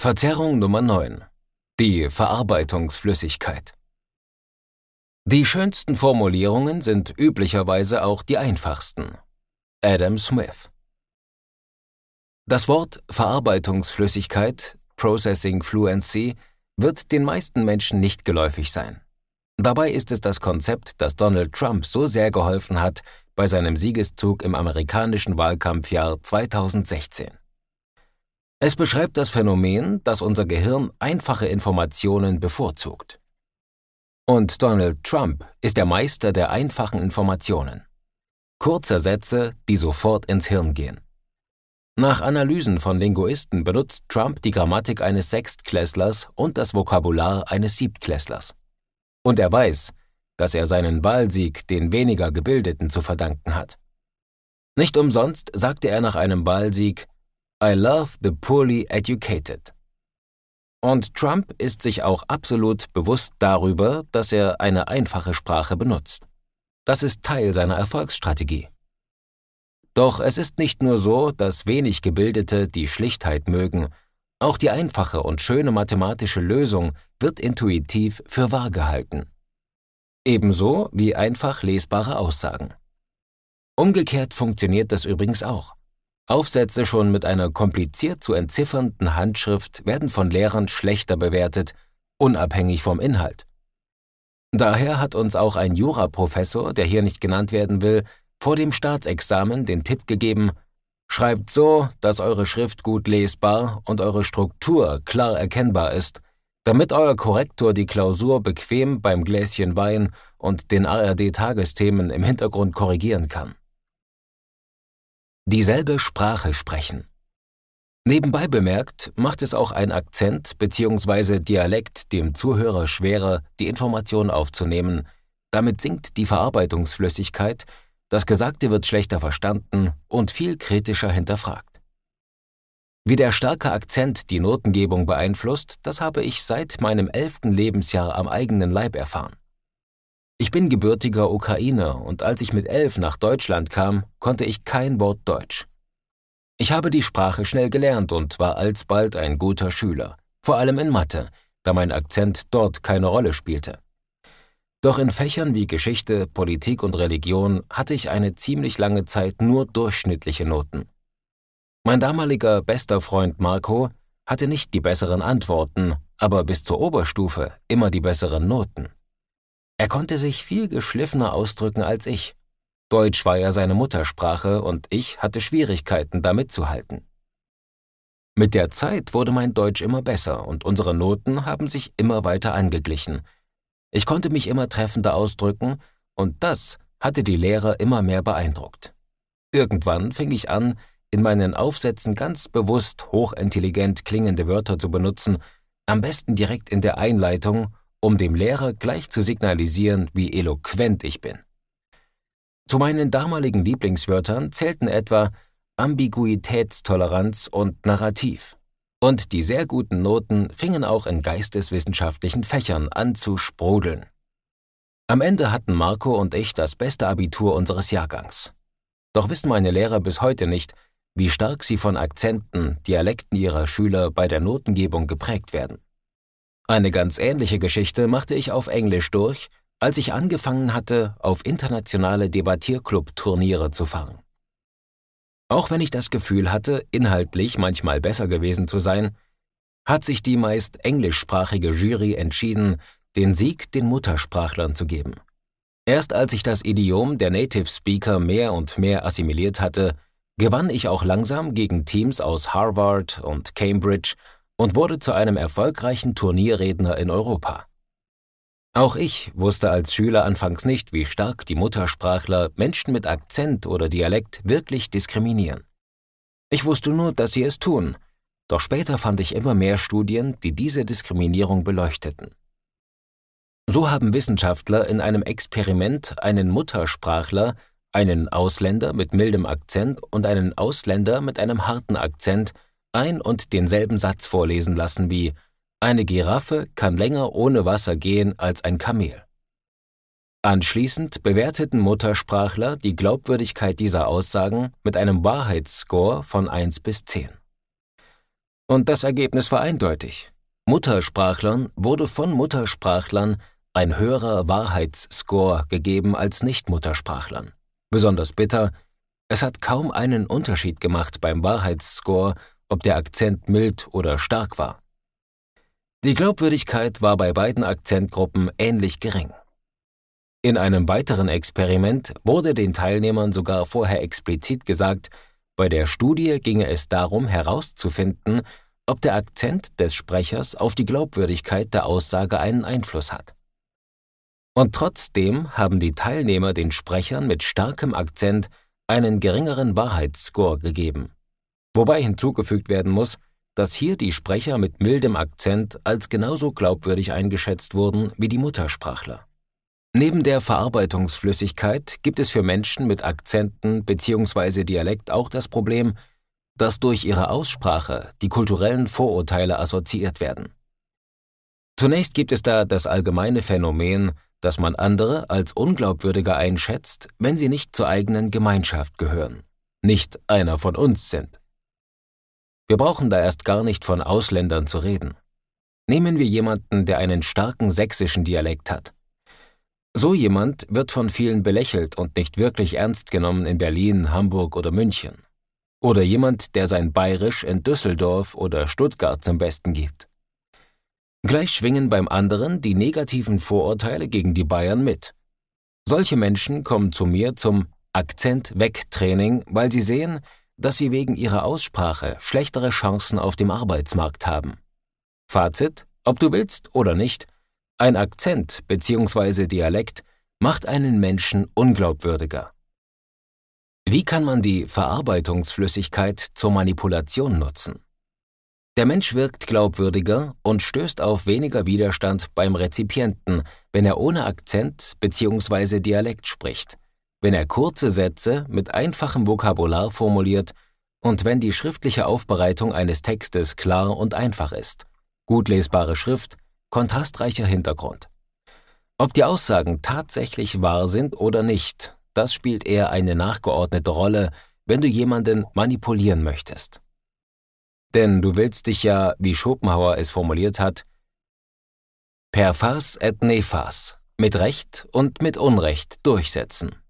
Verzerrung Nummer 9. Die Verarbeitungsflüssigkeit. Die schönsten Formulierungen sind üblicherweise auch die einfachsten. Adam Smith. Das Wort Verarbeitungsflüssigkeit, Processing Fluency, wird den meisten Menschen nicht geläufig sein. Dabei ist es das Konzept, das Donald Trump so sehr geholfen hat bei seinem Siegeszug im amerikanischen Wahlkampfjahr 2016. Es beschreibt das Phänomen, dass unser Gehirn einfache Informationen bevorzugt. Und Donald Trump ist der Meister der einfachen Informationen. Kurze Sätze, die sofort ins Hirn gehen. Nach Analysen von Linguisten benutzt Trump die Grammatik eines Sechstklässlers und das Vokabular eines Siebtklässlers. Und er weiß, dass er seinen Wahlsieg den weniger Gebildeten zu verdanken hat. Nicht umsonst sagte er nach einem Wahlsieg: I love the poorly educated. Und Trump ist sich auch absolut bewusst darüber, dass er eine einfache Sprache benutzt. Das ist Teil seiner Erfolgsstrategie. Doch es ist nicht nur so, dass wenig Gebildete die Schlichtheit mögen, auch die einfache und schöne mathematische Lösung wird intuitiv für wahr gehalten. Ebenso wie einfach lesbare Aussagen. Umgekehrt funktioniert das übrigens auch. Aufsätze schon mit einer kompliziert zu entziffernden Handschrift werden von Lehrern schlechter bewertet, unabhängig vom Inhalt. Daher hat uns auch ein Juraprofessor, der hier nicht genannt werden will, vor dem Staatsexamen den Tipp gegeben: Schreibt so, dass eure Schrift gut lesbar und eure Struktur klar erkennbar ist, damit euer Korrektor die Klausur bequem beim Gläschen Wein und den ARD-Tagesthemen im Hintergrund korrigieren kann. Dieselbe Sprache sprechen. Nebenbei bemerkt, macht es auch ein Akzent bzw. Dialekt dem Zuhörer schwerer, die Information aufzunehmen. Damit sinkt die Verarbeitungsflüssigkeit, das Gesagte wird schlechter verstanden und viel kritischer hinterfragt. Wie der starke Akzent die Notengebung beeinflusst, das habe ich seit meinem 11. Lebensjahr am eigenen Leib erfahren. Ich bin gebürtiger Ukrainer und als ich mit 11 nach Deutschland kam, konnte ich kein Wort Deutsch. Ich habe die Sprache schnell gelernt und war alsbald ein guter Schüler, vor allem in Mathe, da mein Akzent dort keine Rolle spielte. Doch in Fächern wie Geschichte, Politik und Religion hatte ich eine ziemlich lange Zeit nur durchschnittliche Noten. Mein damaliger bester Freund Marco hatte nicht die besseren Antworten, aber bis zur Oberstufe immer die besseren Noten. Er konnte sich viel geschliffener ausdrücken als ich. Deutsch war ja seine Muttersprache und ich hatte Schwierigkeiten, da mitzuhalten. Mit der Zeit wurde mein Deutsch immer besser und unsere Noten haben sich immer weiter angeglichen. Ich konnte mich immer treffender ausdrücken und das hatte die Lehrer immer mehr beeindruckt. Irgendwann fing ich an, in meinen Aufsätzen ganz bewusst hochintelligent klingende Wörter zu benutzen, am besten direkt in der Einleitung, um dem Lehrer gleich zu signalisieren, wie eloquent ich bin. Zu meinen damaligen Lieblingswörtern zählten etwa Ambiguitätstoleranz und Narrativ. Und die sehr guten Noten fingen auch in geisteswissenschaftlichen Fächern an zu sprudeln. Am Ende hatten Marco und ich das beste Abitur unseres Jahrgangs. Doch wissen meine Lehrer bis heute nicht, wie stark sie von Akzenten, Dialekten ihrer Schüler bei der Notengebung geprägt werden. Eine ganz ähnliche Geschichte machte ich auf Englisch durch, als ich angefangen hatte, auf internationale Debattierclub-Turniere zu fahren. Auch wenn ich das Gefühl hatte, inhaltlich manchmal besser gewesen zu sein, hat sich die meist englischsprachige Jury entschieden, den Sieg den Muttersprachlern zu geben. Erst als ich das Idiom der Native Speaker mehr und mehr assimiliert hatte, gewann ich auch langsam gegen Teams aus Harvard und Cambridge und wurde zu einem erfolgreichen Turnierredner in Europa. Auch ich wusste als Schüler anfangs nicht, wie stark die Muttersprachler Menschen mit Akzent oder Dialekt wirklich diskriminieren. Ich wusste nur, dass sie es tun, doch später fand ich immer mehr Studien, die diese Diskriminierung beleuchteten. So haben Wissenschaftler in einem Experiment einen Muttersprachler, einen Ausländer mit mildem Akzent und einen Ausländer mit einem harten Akzent ein und denselben Satz vorlesen lassen wie: Eine Giraffe kann länger ohne Wasser gehen als ein Kamel. Anschließend bewerteten Muttersprachler die Glaubwürdigkeit dieser Aussagen mit einem Wahrheitsscore von 1 bis 10. Und das Ergebnis war eindeutig. Muttersprachlern wurde von Muttersprachlern ein höherer Wahrheitsscore gegeben als Nicht-Muttersprachlern. Besonders bitter, es hat kaum einen Unterschied gemacht beim Wahrheitsscore, ob der Akzent mild oder stark war. Die Glaubwürdigkeit war bei beiden Akzentgruppen ähnlich gering. In einem weiteren Experiment wurde den Teilnehmern sogar vorher explizit gesagt, bei der Studie ginge es darum herauszufinden, ob der Akzent des Sprechers auf die Glaubwürdigkeit der Aussage einen Einfluss hat. Und trotzdem haben die Teilnehmer den Sprechern mit starkem Akzent einen geringeren Wahrheitsscore gegeben. Wobei hinzugefügt werden muss, dass hier die Sprecher mit mildem Akzent als genauso glaubwürdig eingeschätzt wurden wie die Muttersprachler. Neben der Verarbeitungsflüssigkeit gibt es für Menschen mit Akzenten bzw. Dialekt auch das Problem, dass durch ihre Aussprache die kulturellen Vorurteile assoziiert werden. Zunächst gibt es da das allgemeine Phänomen, dass man andere als unglaubwürdiger einschätzt, wenn sie nicht zur eigenen Gemeinschaft gehören, nicht einer von uns sind. Wir brauchen da erst gar nicht von Ausländern zu reden. Nehmen wir jemanden, der einen starken sächsischen Dialekt hat. So jemand wird von vielen belächelt und nicht wirklich ernst genommen in Berlin, Hamburg oder München. Oder jemand, der sein Bayerisch in Düsseldorf oder Stuttgart zum Besten gibt. Gleich schwingen beim anderen die negativen Vorurteile gegen die Bayern mit. Solche Menschen kommen zu mir zum Akzent-Weg-Training, weil sie sehen, dass sie wegen ihrer Aussprache schlechtere Chancen auf dem Arbeitsmarkt haben. Fazit, ob du willst oder nicht, ein Akzent bzw. Dialekt macht einen Menschen unglaubwürdiger. Wie kann man die Verarbeitungsflüssigkeit zur Manipulation nutzen? Der Mensch wirkt glaubwürdiger und stößt auf weniger Widerstand beim Rezipienten, wenn er ohne Akzent bzw. Dialekt spricht, wenn er kurze Sätze mit einfachem Vokabular formuliert und wenn die schriftliche Aufbereitung eines Textes klar und einfach ist, gut lesbare Schrift, kontrastreicher Hintergrund. Ob die Aussagen tatsächlich wahr sind oder nicht, das spielt eher eine nachgeordnete Rolle, wenn du jemanden manipulieren möchtest. Denn du willst dich ja, wie Schopenhauer es formuliert hat, per fas et nefas, mit Recht und mit Unrecht durchsetzen.